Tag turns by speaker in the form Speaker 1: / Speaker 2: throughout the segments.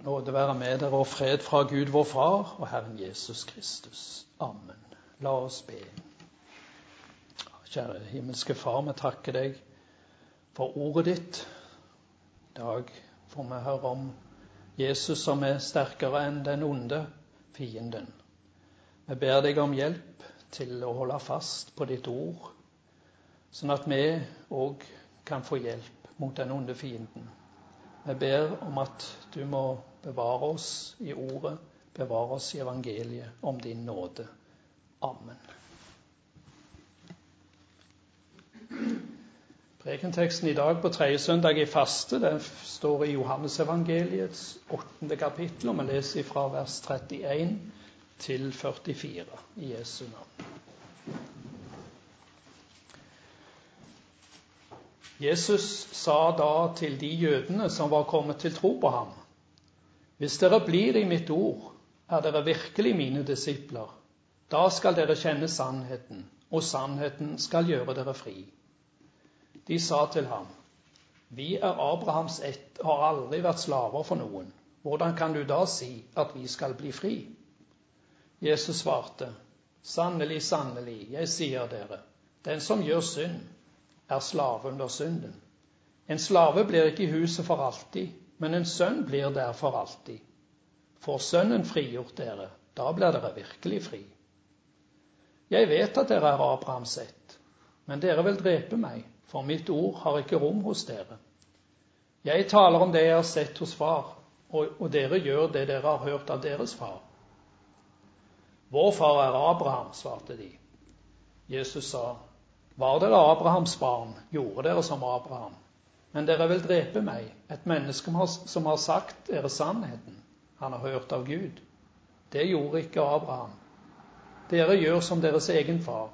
Speaker 1: Nåde være med dere og fred fra Gud vår Far og Herren Jesus Kristus. Amen. La oss be. Kjære himmelske Far, vi takker deg for ordet ditt. I dag får vi høre om Jesus som er sterkere enn den onde fienden. Vi ber deg om hjelp til å holde fast på ditt ord, sånn at vi også kan få hjelp mot den onde fienden. Vi ber om at du må bevare oss i ordet, bevare oss i evangeliet om din nåde. Amen. Prekenteksten i dag på tredje søndag i faste, det står i Johannes evangeliets 8. kapittel, og vi leser fra vers 31 til 44 i Jesu navn. Jesus sa da til de jødene som var kommet til tro på ham: Hvis dere blir i mitt ord, er dere virkelig mine disipler. Da skal dere kjenne sannheten, og sannheten skal gjøre dere fri. De sa til ham: Vi er Abrahams ett og har aldri vært slaver for noen. Hvordan kan du da si at vi skal bli fri? Jesus svarte: Sannelig, sannelig, jeg sier dere, den som gjør synd, er slave under synden. En slave blir ikke i huset for alltid, men en sønn blir der for alltid. Får sønnen frigjort dere, da blir dere virkelig fri. Jeg vet at dere er Abrahams ett, men dere vil drepe meg, for mitt ord har ikke rom hos dere. Jeg taler om det jeg har sett hos far, og dere gjør det dere har hørt av deres far. Vår far er Abraham, svarte de. Jesus sa: Var dere Abrahams barn, gjorde dere som Abraham. Men dere vil drepe meg, et menneske som har sagt dere sannheten. Han har hørt av Gud. Det gjorde ikke Abraham. Dere gjør som deres egen far.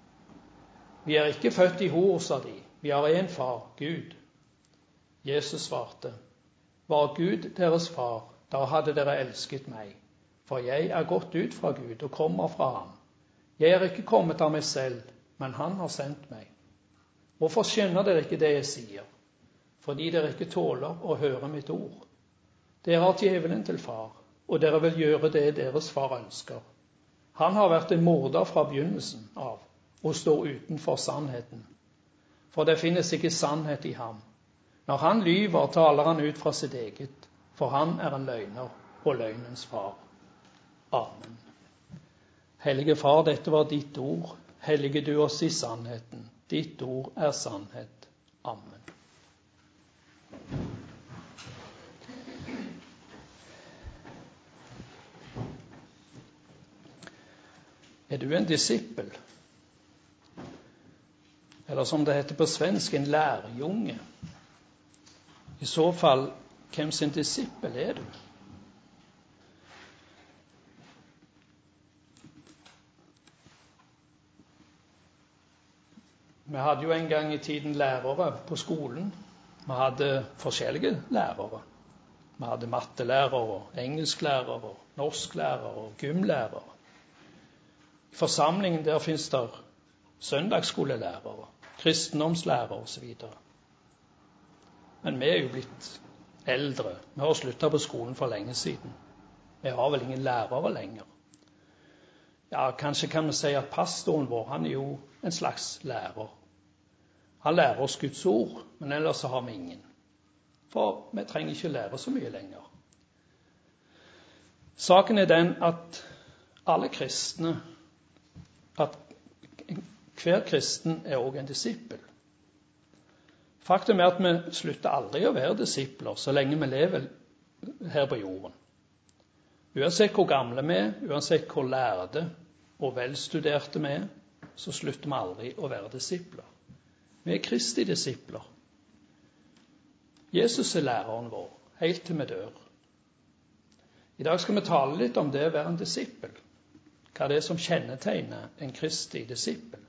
Speaker 1: Vi er ikke født i hor, sa de. Vi har en far, Gud. Jesus svarte: Var Gud deres far, da hadde dere elsket meg. For jeg er gått ut fra Gud og kommer fra ham. Jeg er ikke kommet av meg selv, men han har sendt meg. Hvorfor skjønner dere ikke det jeg sier? Fordi dere ikke tåler å høre mitt ord. Dere har djevelen til far, og dere vil gjøre det deres far ønsker. Han har vært en morder fra begynnelsen av, og står utenfor sannheten. For det finnes ikke sannhet i ham. Når han lyver, taler han ut fra sitt eget, for han er en løgner og løgnens far. Amen. Hellige Far, dette var ditt ord. Hellige du oss i sannheten. Ditt ord er sannhet. Amen. Er du en disippel? Eller som det heter på svensk, en lærjunge? I så fall, hvem sin disippel er du? Vi hadde jo en gang i tiden lærere på skolen. Vi hadde forskjellige lærere. Vi hadde mattelærere, engelsklærer, norsklærer og gymlærere. I forsamlingen der finnes det søndagsskolelærere, kristendomslærere osv. Men vi er jo blitt eldre. Vi har sluttet på skolen for lenge siden. Vi har vel ingen lærere lenger. Ja, kanskje kan vi si at pastoren vår, han er jo en slags lærer. Han lærer oss Guds ord, men ellers så har vi ingen. For vi trenger ikke lære så mye lenger. Saken er den at alle kristne, at hver kristen er også en disippel. Faktum er at vi slutter aldri å være disipler så lenge vi lever her på jorden. Uansett hvor gamle vi er, uansett hvor lærde og velstuderte vi er, så slutter vi aldri å være disipler. Vi er Kristi disipler. Jesus er læreren vår, helt til vi dør. I dag skal vi tale litt om det å være en disippel. Hva det er som kjennetegner en Kristi disippel.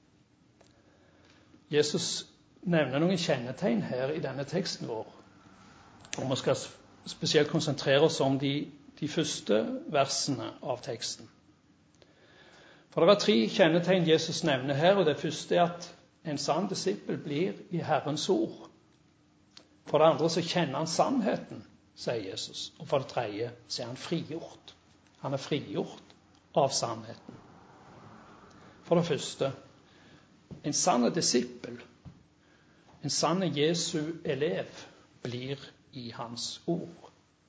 Speaker 1: Jesus nevner noen kjennetegn her i denne teksten vår. Og vi skal spesielt konsentrere oss om de første versene av teksten. For det er 3 kjennetegn Jesus nevner her, og det første er at en sann disippel blir i Herrens ord. For det andre så kjenner han sannheten. sier Jesus. Og for det tredje så er han frigjort. Han er frigjort av sannheten. For det første, en sann disippel, en sann Jesu elev, blir i hans ord.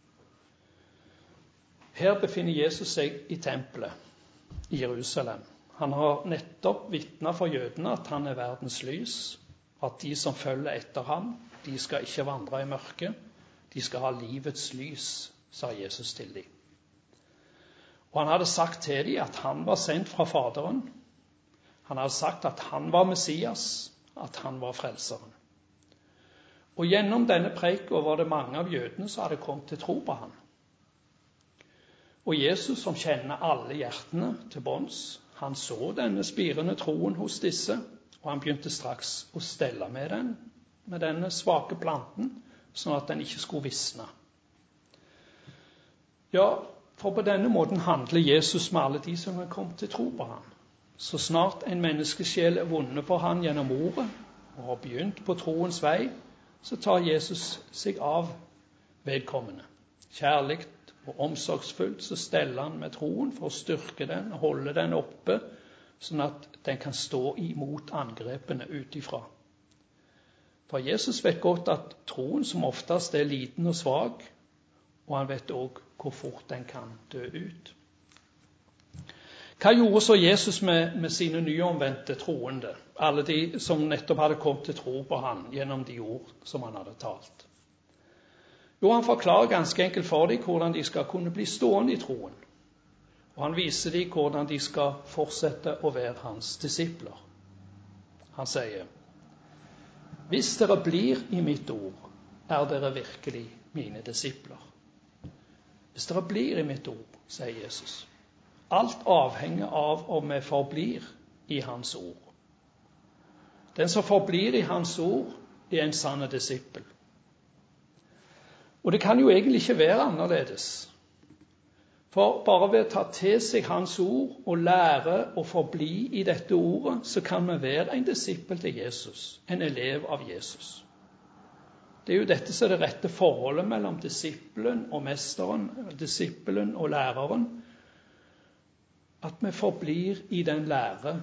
Speaker 1: Her befinner Jesus seg i tempelet i Jerusalem. Han har nettopp vitnet for jødene at han er verdens lys, at de som følger etter ham, de skal ikke vandre i mørket, de skal ha livets lys, sa Jesus til dem. Og han hadde sagt til dem at han var sendt fra Faderen. Han hadde sagt at han var Messias, at han var frelseren. Og gjennom denne preken var det mange av jødene som hadde kommet til tro på ham. Og Jesus, som kjenner alle hjertene til bunns, han så denne spirende troen hos disse, og han begynte straks å stelle med denne svake planten, sånn at den ikke skulle visne. Ja, for på denne måten handler Jesus med alle de som er kommet til tro på ham. Så snart en menneskesjel er vunnet for ham gjennom ordet, og har begynt på troens vei, så tar Jesus seg av vedkommende. Kjærlig og omsorgsfullt så steller han med troen for å styrke den og holde den oppe, sånn at den kan stå imot angrepene utifra. For Jesus vet godt at troen som oftest er liten og svak, og han vet også hvor fort den kan dø ut. Hva gjorde så Jesus med sine nyomvendte troende, alle de som nettopp hadde kommet til tro på han gjennom de ord som han hadde talt? Jo, han forklarer ganske enkelt for dem hvordan de skal kunne bli stående i troen. Og han viser dem hvordan de skal fortsette å være hans disipler. Han sier, hvis dere blir i mitt ord, er dere virkelig mine disipler. Hvis dere blir i mitt ord, sier Jesus. Alt avhenger av om vi forblir i hans ord. Den som forblir i hans ord, er en sann disippel. Og det kan jo egentlig ikke være annerledes. For bare ved å ta til seg hans ord og lære å forbli i dette ordet, så kan vi være en disippel til Jesus, en elev av Jesus. Det er jo dette som er det rette forholdet mellom disippelen og mesteren, disippelen og læreren, at vi forblir i den lære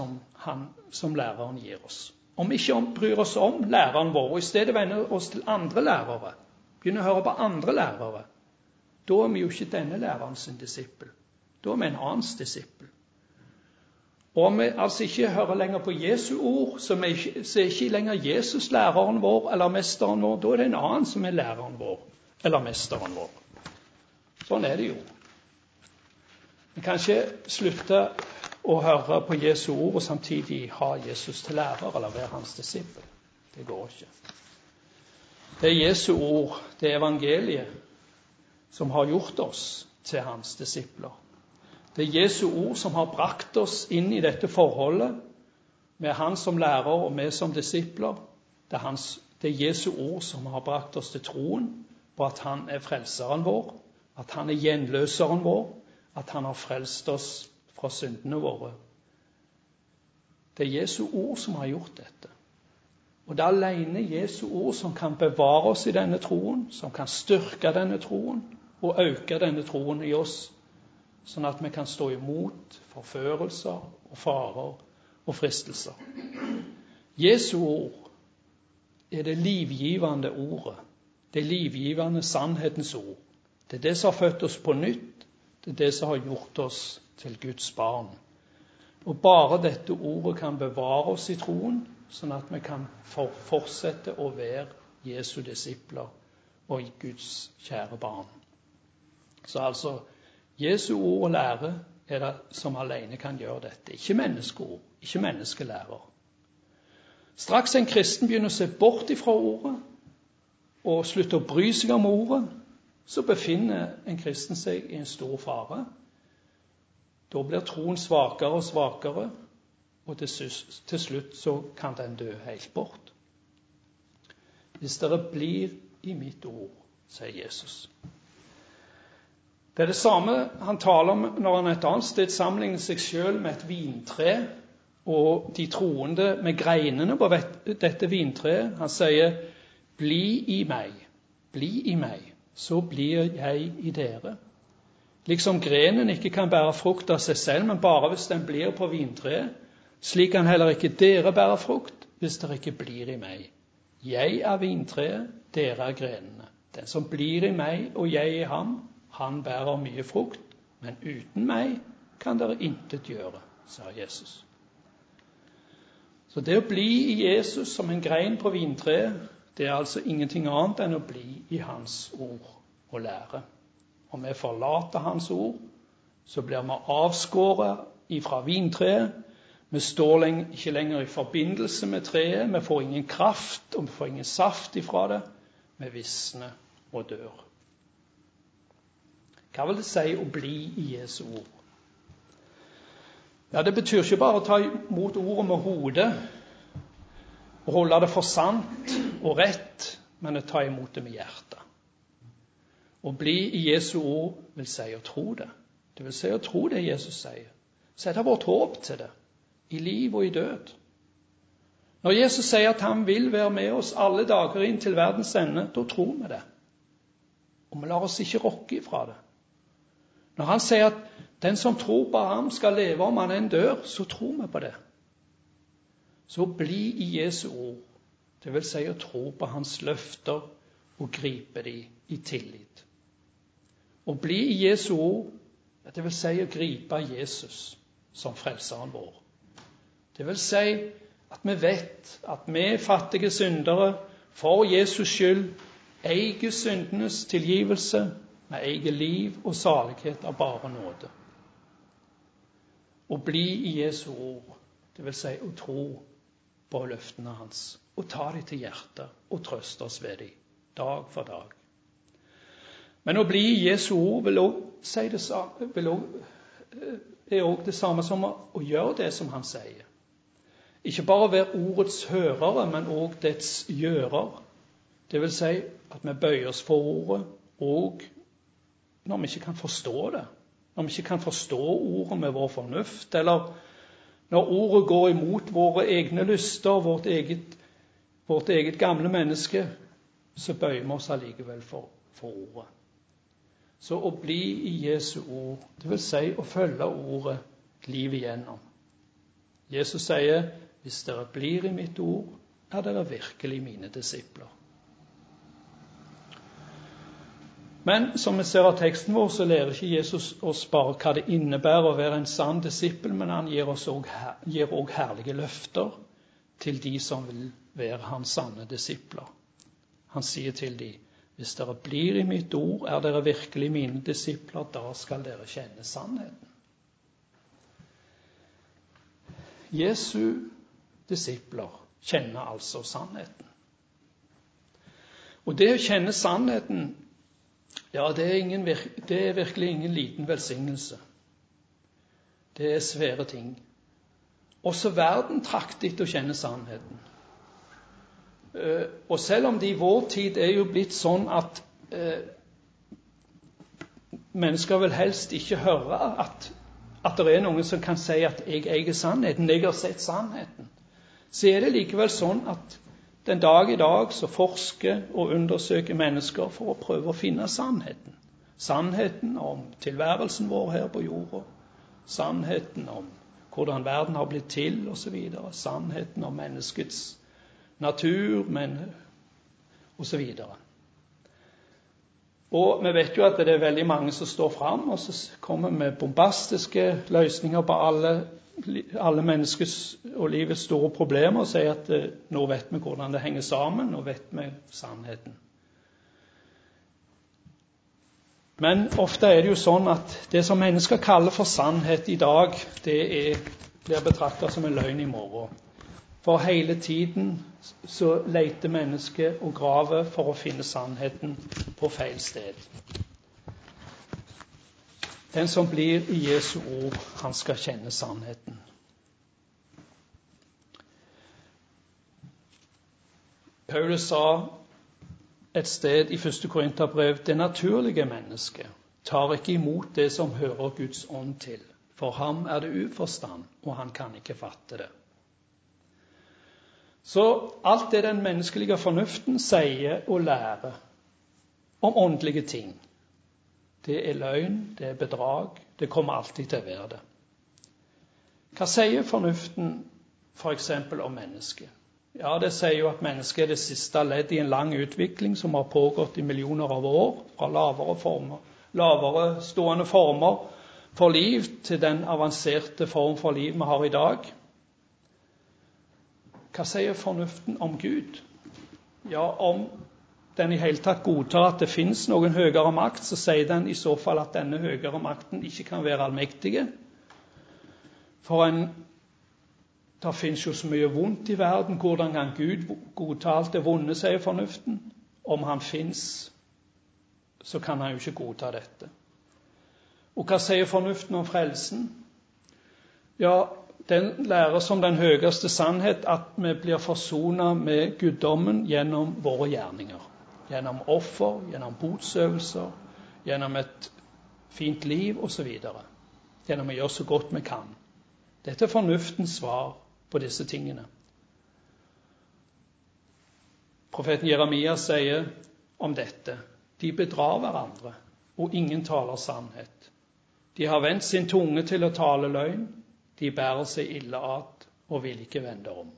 Speaker 1: som læreren gir oss. Om vi ikke bryr oss om læreren vår, og i stedet vender oss til andre lærere, begynner å høre på andre lærere, da er vi jo ikke denne læreren sin disippel. Da er vi en annens disippel. Og om vi altså ikke hører lenger på Jesu ord, så er ikke lenger Jesus læreren vår eller mesteren vår, da er det en annen som er læreren vår eller mesteren vår. Sånn er det jo. Vi kan ikke slutte å høre på Jesu ord og samtidig ha Jesus til lærer eller være hans disippel. Det går ikke. Det er Jesu ord, det er evangeliet, som har gjort oss til hans disipler. Det er Jesu ord som har brakt oss inn i dette forholdet med han som lærer og med som disipler. Det er Jesu ord som har brakt oss til troen på at han er frelseren vår, at han er gjenløseren vår, at han har frelst oss fra syndene våre. Det er Jesu ord som har gjort dette. Og det er alene Jesu ord som kan bevare oss i denne troen, som kan styrke denne troen og øke denne troen i oss, sånn at vi kan stå imot forførelser og farer og fristelser. Jesu ord er det livgivende ordet, det livgivende sannhetens ord. Det er det som har født oss på nytt, det er det som har gjort oss til Guds barn. Og bare dette ordet kan bevare oss i troen, sånn at vi kan fortsette å være Jesu disipler og Guds kjære barn. Så altså, Jesu ord og lære er det som alene kan gjøre dette. Ikke menneskeord, ikke menneskelærer. Straks en kristen begynner å se bort ifra ordet, og slutter å bry seg om ordet, så befinner en kristen seg i en stor fare. Da blir troen svakere og svakere, og til slutt så kan den dø helt bort. Hvis dere blir i mitt ord, sier Jesus. Det er det samme han taler om når han et annet sted sammenligner seg selv med et vintre, og de troende med greinene på dette vintreet. Han sier, bli i meg, så blir jeg i dere. Liksom grenen ikke kan bære frukt av seg selv, men bare hvis den blir på vintreet, slik kan heller ikke dere bære frukt hvis dere ikke blir i meg. Jeg er vintreet, dere er grenene. Den som blir i meg og jeg i ham, han bærer mye frukt, men uten meg kan dere intet gjøre, sa Jesus. Så det å bli i Jesus som en grein på vintreet, det er altså ingenting annet enn å bli i hans ord og lære. Om vi forlater hans ord, så blir vi avskåret ifra vintreet. Vi står ikke lenger i forbindelse med treet, vi får ingen kraft, og vi får ingen saft ifra det. Vi visner og dør. Hva vil det si å bli i Jesu ord? Ja, det betyr ikke bare å ta imot ordet med hodet, og holde det for sant og rett, men å ta imot det med hjertet. Å bli i Jesu ord vil si å tro det. Det vil si å tro det Jesus sier. Sette vårt håp til det, i liv og i død. Når Jesus sier at han vil være med oss alle dager inn til verdens ende, da tror vi det. Og vi lar oss ikke rokke ifra det. Når han sier at den som tror på ham skal leve om han enn dør, så tror vi på det. Så bli i Jesu ord. Det vil si å tro på hans løfter og gripe de i tillit. Å bli i Jesu ord, det vil si å gripe Jesus som frelseren vår. Det vil si at vi vet at vi fattige syndere for Jesus skyld eier syndenes tilgivelse, vi eier liv og salighet av bare nåde. Å bli i Jesu ord, det vil si å tro på løftene hans, og ta dem til hjertet og trøste oss ved dem, dag for dag. Men å bli i Jesu ord er også det samme som å gjøre det som han sier. Ikke bare være ordets hørere, men også dets gjører. Det vil si at vi bøyer oss for ordet, og når vi ikke kan forstå det, når vi ikke kan forstå ordet med vår fornuft, eller når ordet går imot våre egne lyster, vårt eget gamle menneske, så bøyer vi oss allikevel for ordet. Så å bli i Jesu ord, det vil si å følge ordet livet igjennom. Jesus sier, hvis dere blir i mitt ord, er dere virkelig mine disipler. Men som vi ser av teksten vår, så lærer ikke Jesus oss bare hva det innebærer å være en sann disippel, men han gir også herlige løfter til de som vil være hans sanne disipler. Han sier til de, hvis dere blir i mitt ord, er dere virkelig mine disipler, da skal dere kjenne sannheten. Jesu disipler kjenner altså sannheten. Og det å kjenne sannheten, ja, det er virkelig ingen liten velsignelse. Det er svære ting. Også verden trakter etter å kjenne sannheten. Og selv om det i vår tid er jo blitt sånn at mennesker vil helst ikke høre at det er noen som kan si at jeg eier sannheten, jeg har sett sannheten, så er det likevel sånn at den dag i dag så forsker og undersøker mennesker for å prøve å finne sannheten. Sannheten om tilværelsen vår her på jorda, sannheten om hvordan verden har blitt til og så videre, sannheten om menneskets natur, og så videre. Og vi vet jo at det er veldig mange som står frem, og så kommer med bombastiske løsninger på alle menneskers og livets store problemer, og sier at nå vet vi hvordan det henger sammen, nå vet vi sannheten. Men ofte er det jo sånn at det som mennesker kaller for sannhet i dag, det blir betraktet som en løgn i morgen. For hele tiden så leter mennesket og graver for å finne sannheten på feil sted. Den som blir i Jesu ord, han skal kjenne sannheten. Paulus sa et sted i 1. Korinterbrev, det naturlige mennesket tar ikke imot det som hører Guds ånd til. For ham er det uforstand, og han kan ikke fatte det. Så alt det den menneskelige fornuften sier og lærer, om åndelige ting. Det er løgn, det er bedrag, det kommer alltid til å være det. Hva sier fornuften for eksempel om mennesket? Ja, det sier jo at mennesket er det siste ledd i en lang utvikling som har pågått i millioner av år, fra lavere stående former for liv til den avanserte form for liv vi har i dag. Hva sier fornuften om Gud? Ja, om den i hele tatt godtar at det finnes noen høyere makt, så sier den i så fall at denne høyere makten ikke kan være allmektige. For det finnes jo så mye vondt i verden, hvordan kan Gud godta alt det vonde, sier fornuften? Om han finnes, så kan han jo ikke godta dette. Og hva sier fornuften om frelsen? Ja, den lærer som den høyeste sannhet at vi blir forsonet med guddommen gjennom våre gjerninger. Gjennom offer, gjennom botsøvelser, gjennom et fint liv osv. Gjennom å gjøre så godt vi kan. Dette er fornuftens svar på disse tingene. Profeten Jeremia sier om dette: de bedrar hverandre, og ingen taler sannhet. De har vendt sin tunge til å tale løgn. De bærer seg ille at og vil ikke vende om.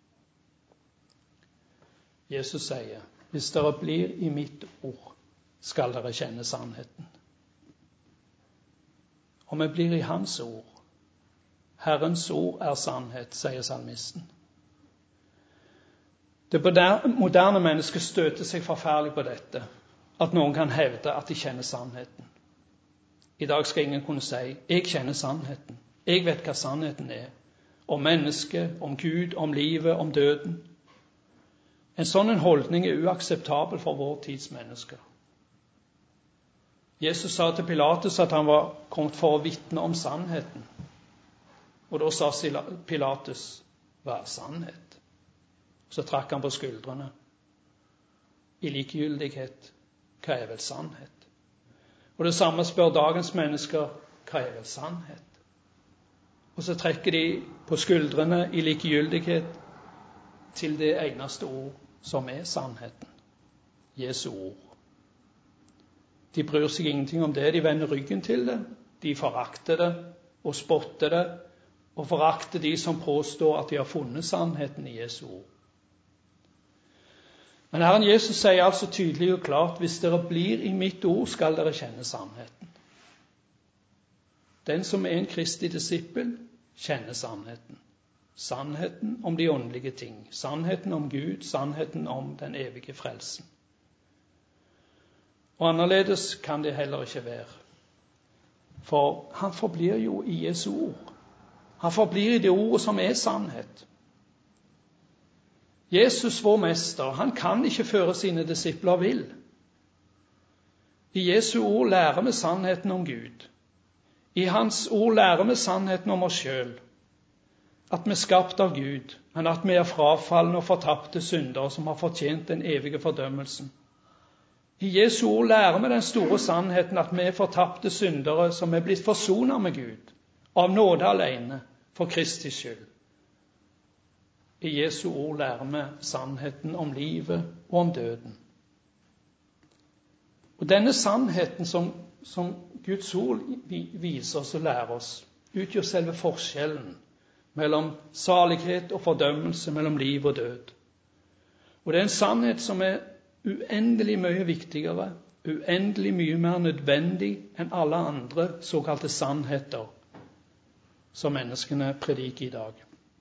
Speaker 1: Jesus sier: hvis dere blir i mitt ord, skal dere kjenne sannheten. Og vi blir i hans ord. Herrens ord er sannhet, sier salmisten. Det moderne mennesket støter seg forferdelig på dette, at noen kan hevde at de kjenner sannheten. I dag skal ingen kunne si: jeg kjenner sannheten. Jeg vet hva sannheten er. Om mennesket, om Gud, om livet, om døden. En sånn holdning er uakseptabel for vår tids mennesker. Jesus sa til Pilatus at han var kommet for å vitne om sannheten. Og da sa Pilatus: hva er sannhet? Så trakk han på skuldrene. I likegyldighet: hva er vel sannhet? Og det samme spør dagens mennesker: hva er vel sannhet? Og så trekker de på skuldrene i likegyldighet til det eneste ord som er sannheten. Jesu ord. De bryr seg ingenting om det. De vender ryggen til det. De forakter det og spotter det, og forakter de som påstår at de har funnet sannheten i Jesu ord. Men Herren Jesus sier altså tydelig og klart: hvis dere blir i mitt ord, skal dere kjenne sannheten. Den som er en Kristi disippel, kjenner sannheten. Sannheten om de åndelige ting. Sannheten om Gud, sannheten om den evige frelsen. Og annerledes kan det heller ikke være. For han forblir jo i Jesu ord. Han forblir i det ordet som er sannhet. Jesus, vår mester, han kan ikke føre sine disipler vill. I Jesu ord lærer vi sannheten om Gud. I hans ord lærer vi sannheten om oss selv. At vi er skapt av Gud, men at vi er frafallende og fortapte syndere som har fortjent den evige fordømmelsen. I Jesu ord lærer vi den store sannheten at vi er fortapte syndere som er blitt forsonet med Gud, av nåde alene, for Kristi skyld. I Jesu ord lærer vi sannheten om livet og om døden. Og denne sannheten som Guds ord viser oss og lærer oss, utgjør selve forskjellen mellom salighet og fordømmelse, mellom liv og død. Og det er en sannhet som er uendelig mye viktigere, uendelig mye mer nødvendig enn alle andre såkalte sannheter som menneskene prediker i dag.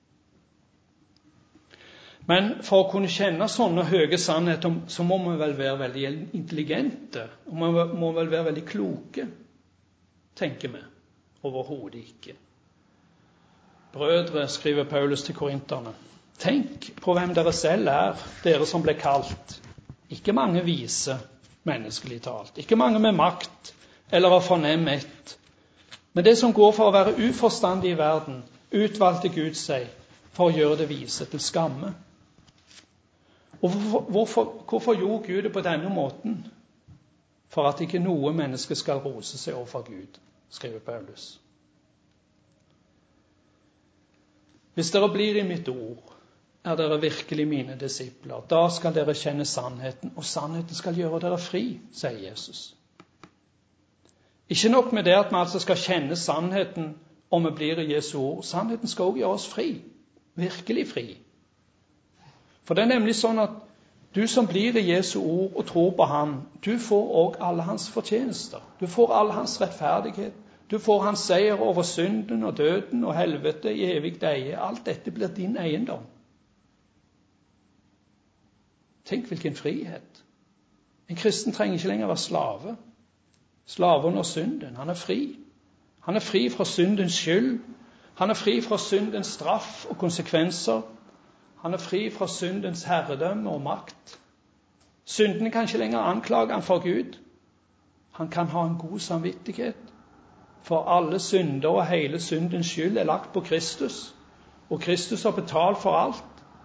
Speaker 1: Men for å kunne kjenne sånne høye sannheter, så må vi vel være veldig intelligente, og vi må vel være veldig kloke, tenker vi. Overhodet ikke. Brødre, skriver Paulus til korinterne, tenk på hvem dere selv er, dere som ble kalt. Ikke mange vise, menneskelig talt. Ikke mange med makt, eller av fornem ett. Men det som går for å være uforstandig i verden, utvalgte Gud seg for å gjøre det vise til skamme. Og hvorfor gjorde Gud det på denne måten? For at ikke noe menneske skal rose seg overfor Gud, skriver Paulus. Hvis dere blir i mitt ord, er dere virkelig mine disipler. Da skal dere kjenne sannheten, og sannheten skal gjøre dere fri, sier Jesus. Ikke nok med det at vi altså skal kjenne sannheten om vi blir i Jesu ord. Sannheten skal også gjøre oss fri, virkelig fri. For det er nemlig sånn at du som blir i Jesu ord og tror på Han, du får også alle hans fortjenester. Du får all hans rettferdighet. Du får hans seier over synden og døden og helvete i evig eie. Alt dette blir din eiendom. Tenk hvilken frihet. En kristen trenger ikke lenger være slave. Slave under synden. Han er fri. Han er fri fra syndens skyld. Han er fri fra syndens straff og konsekvenser. Han er fri fra syndens herredømme og makt. Synden kan ikke lenger anklage han for Gud. Han kan ha en god samvittighet. For alle synder og hele syndens skyld er lagt på Kristus. Og Kristus har betalt for alt.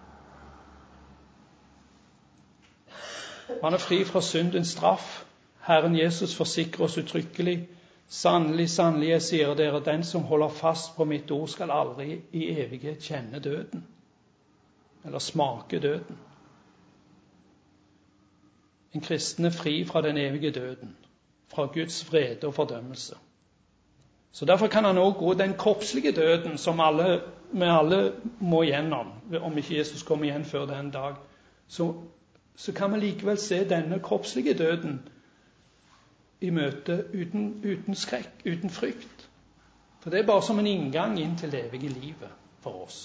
Speaker 1: Han er fri fra syndens straff. Herren Jesus forsikrer oss uttrykkelig. Sannelig, sannelig, jeg sier dere, den som holder fast på mitt ord skal aldri i evighet kjenne døden. Eller smake døden. En kristen er fri fra den evige døden. Fra Guds vrede og fordømmelse. Så derfor kan han også gå den kroppslige døden som vi alle må gjennom. Om ikke Jesus kommer igjen før den dag. Så kan vi likevel se denne kroppslige døden i møte uten skrekk, uten frykt. For det er bare som en inngang inn til det evige livet for oss.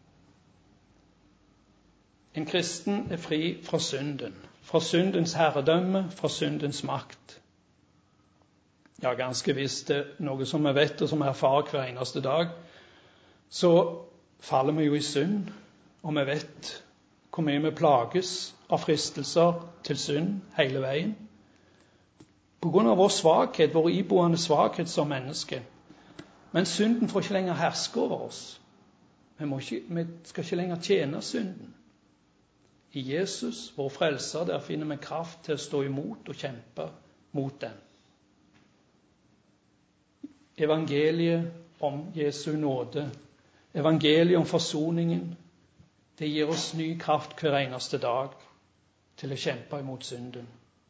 Speaker 1: En kristen er fri fra synden. Fra syndens herredømme, fra syndens makt. Ja, ganske visst det er noe som vi vet og som vi erfarer hver eneste dag. Så faller vi jo i synd, og vi vet hvor mye vi plages av fristelser til synd hele veien. På grunn av vår svakhet, vår iboende svakhet som menneske. Men synden får ikke lenger herske over oss. Vi skal ikke lenger tjene synden. I Jesus, vår frelser, der finner vi kraft til å stå imot og kjempe mot den. Evangeliet om Jesu nåde, evangeliet om forsoningen, det gir oss ny kraft hver eneste dag til å kjempe imot synden.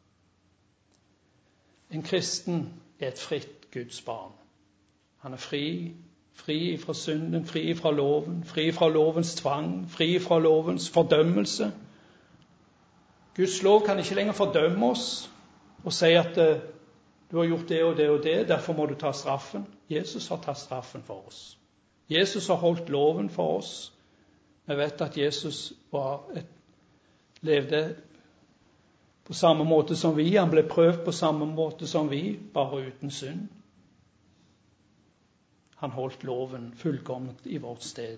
Speaker 1: En kristen er et fritt Guds barn. Han er fri fra synden, fri fra loven, fri fra lovens tvang, fri fra lovens fordømmelse. Guds lov kan ikke lenger fordømme oss og si at du har gjort det og det og det, derfor må du ta straffen. Jesus har tatt straffen for oss. Jesus har holdt loven for oss. Vi vet at Jesus levde på samme måte som vi. Han ble prøvd på samme måte som vi, bare uten synd. Han holdt loven fullkomment i vårt sted.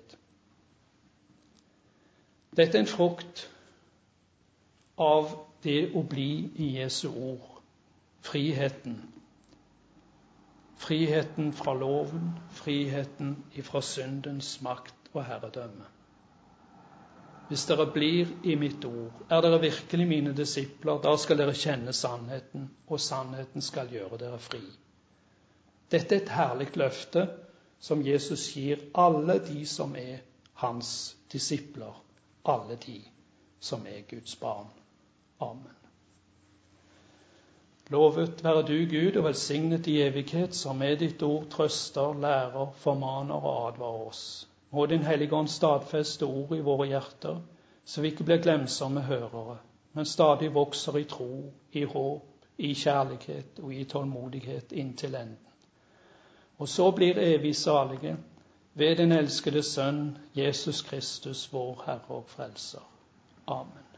Speaker 1: Dette er en frukt av det å bli i Jesu ord. Friheten. Friheten fra loven, friheten fra syndens makt og herredømme. Hvis dere blir i mitt ord, er dere virkelig mine disipler, da skal dere kjenne sannheten, og sannheten skal gjøre dere fri. Dette er et herlig løfte som Jesus gir alle de som er hans disipler, alle de som er Guds barn. Amen. Lovet være du, Gud, og velsignet i evighet, som med ditt ord trøster, lærer, formaner og advarer oss. Må din Hellige Ånd stadfeste ord i våre hjerter, så vi ikke blir glemsomme hørere, men stadig vokser i tro, i håp, i kjærlighet og i tålmodighet inntil enden. Og så blir evig salige ved den elskede Sønn, Jesus Kristus, vår Herre og Frelser. Amen.